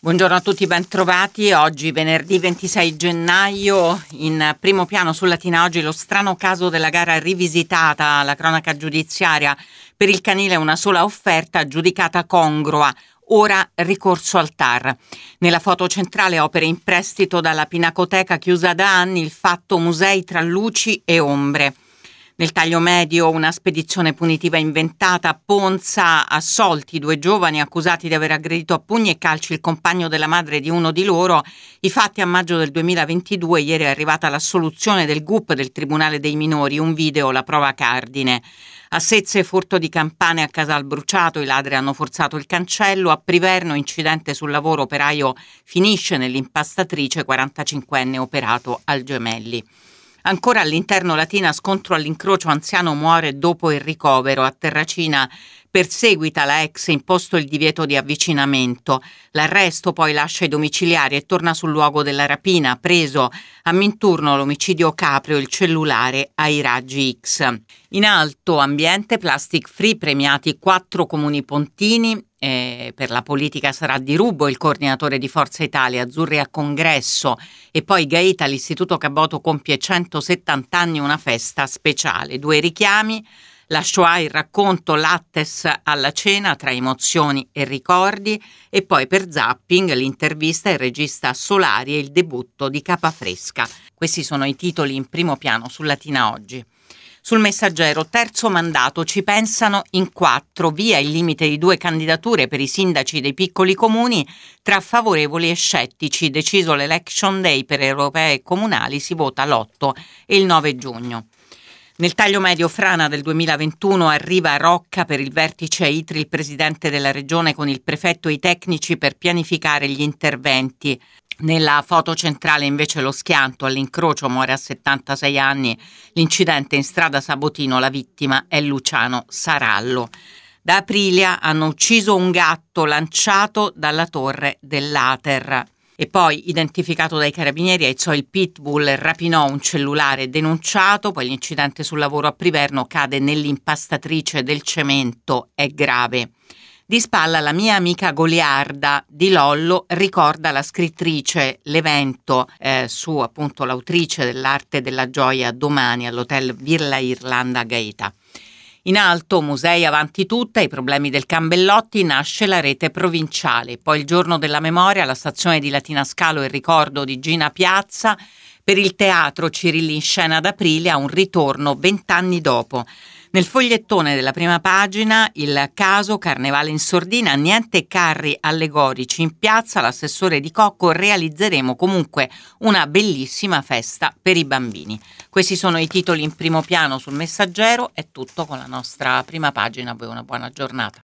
Buongiorno a tutti, bentrovati. Oggi venerdì 26 gennaio, in primo piano su Latina Oggi lo strano caso della gara rivisitata, la cronaca giudiziaria. Per il canile una sola offerta giudicata congrua, ora ricorso al TAR. Nella foto centrale opere in prestito dalla Pinacoteca chiusa da anni, il fatto musei tra luci e ombre. Nel taglio medio una spedizione punitiva inventata a Ponza, assolti 2 giovani accusati di aver aggredito a pugni e calci il compagno della madre di uno di loro. I fatti a maggio del 2022, ieri è arrivata l'assoluzione del GUP del Tribunale dei Minori, un video la prova cardine. A Sezze furto di campane a Casal Bruciato, i ladri hanno forzato il cancello. A Priverno incidente sul lavoro, operaio finisce nell'impastatrice, 45enne operato al Gemelli. Ancora all'interno Latina, scontro all'incrocio, anziano muore dopo il ricovero. A Terracina perseguita la ex, imposto il divieto di avvicinamento. L'arresto poi lascia i domiciliari e torna sul luogo della rapina. Preso a Minturno l'omicidio Caprio, il cellulare ai raggi X. In alto ambiente, plastic free, premiati 4 comuni pontini. Per la politica sarà Di Rubo il coordinatore di Forza Italia, Azzurri a Congresso, e poi Gaeta, l'Istituto Caboto compie 170 anni, una festa speciale. 2 richiami, la Shoah, il racconto, Lattes alla cena tra emozioni e ricordi, e poi per Zapping l'intervista al regista Solari e il debutto di Capafresca. Questi sono i titoli in primo piano su Latina Oggi. Sul Messaggero, terzo mandato, ci pensano in 4, via il limite di 2 candidature per i sindaci dei piccoli comuni, tra favorevoli e scettici, deciso l'election day per europee e comunali, si vota l'8 e il 9 giugno. Nel taglio medio, frana del 2021, arriva a Rocca per il vertice ITRI il presidente della regione con il prefetto e i tecnici per pianificare gli interventi. Nella foto centrale invece lo schianto, all'incrocio muore a 76 anni l'incidente in strada Sabotino, la vittima è Luciano Sarallo. Da Aprilia hanno ucciso un gatto lanciato dalla torre dell'Ater. E poi, identificato dai carabinieri, aizzò il pitbull, rapinò un cellulare denunciato. Poi l'incidente sul lavoro a Priverno, cade nell'impastatrice del cemento, è grave. Di spalla la mia amica goliarda di Lollo ricorda la scrittrice. L'evento su appunto l'autrice dell'arte della gioia domani all'hotel Villa Irlanda a Gaeta. In alto, musei avanti tutta, i problemi del Cambellotti, nasce la rete provinciale. Poi il giorno della memoria, la stazione di Latina Scalo e il ricordo di Gina Piazza. Per il teatro Cirilli in scena ad Aprilia, un ritorno 20 anni dopo. Nel fogliettone della prima pagina il caso Carnevale in sordina, niente carri allegorici in piazza, l'assessore Di Cocco, realizzeremo comunque una bellissima festa per i bambini. Questi sono i titoli in primo piano sul Messaggero, è tutto con la nostra prima pagina, a voi una buona giornata.